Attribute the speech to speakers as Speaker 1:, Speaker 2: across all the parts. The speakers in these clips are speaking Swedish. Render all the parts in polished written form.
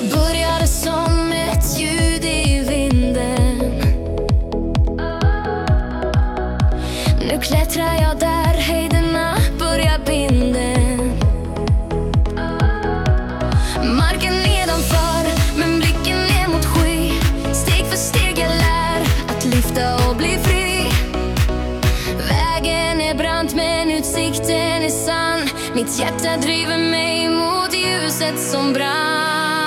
Speaker 1: Jag började som ett ljud i vinden. Nu klättrar jag där höjderna börjar binden. Marken nedanför, men blicken ner mot sky. Steg för steg jag lär att lyfta och bli fri. Vägen är brant men utsikten är sann. Mitt hjärta driver mig mot ljuset som brann.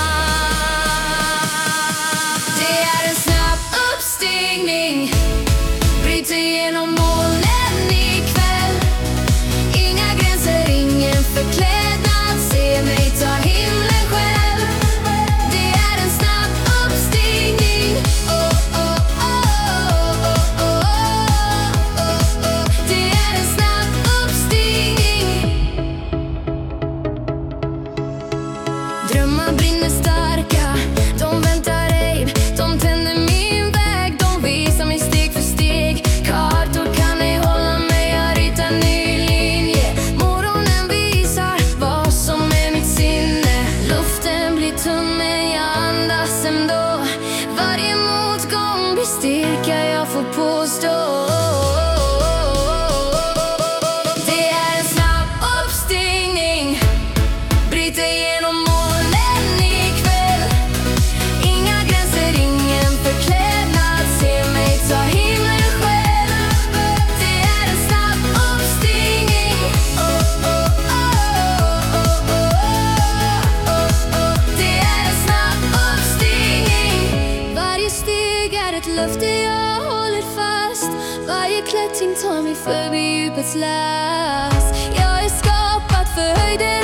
Speaker 1: Det är en snabb uppstigning, bryter igenom molnen ikväll. Inga gränser, ingen förklädnad, se mig ta himlen själv. Det är en snabb uppstigning, oh, oh, oh, oh, oh, oh, oh, oh. Det är en snabb uppstigning. Drömmar brinner starka, de väntar ej, de tänder min väg, de visar mig steg för steg. Kartor kan ej hålla mig, jag ritar ny linje. Morgonen visar vad som är mitt sinne. Luften blir tunn men jag andas ändå. Varje motgång blir styrka jag får påstå. Det är en snabb uppstigning, bryter igenom molnen ikväll. Inga gränser, ingen förklädnad, se mig ta himlen själv. Det är en snabb uppstigning, oh, oh, oh, oh, oh, oh, oh. Det är en snabb uppstigning. Varje steg är ett löfte jag håller fast. Varje klättring tar mig förbi djupets last. Jag är skapad för höjder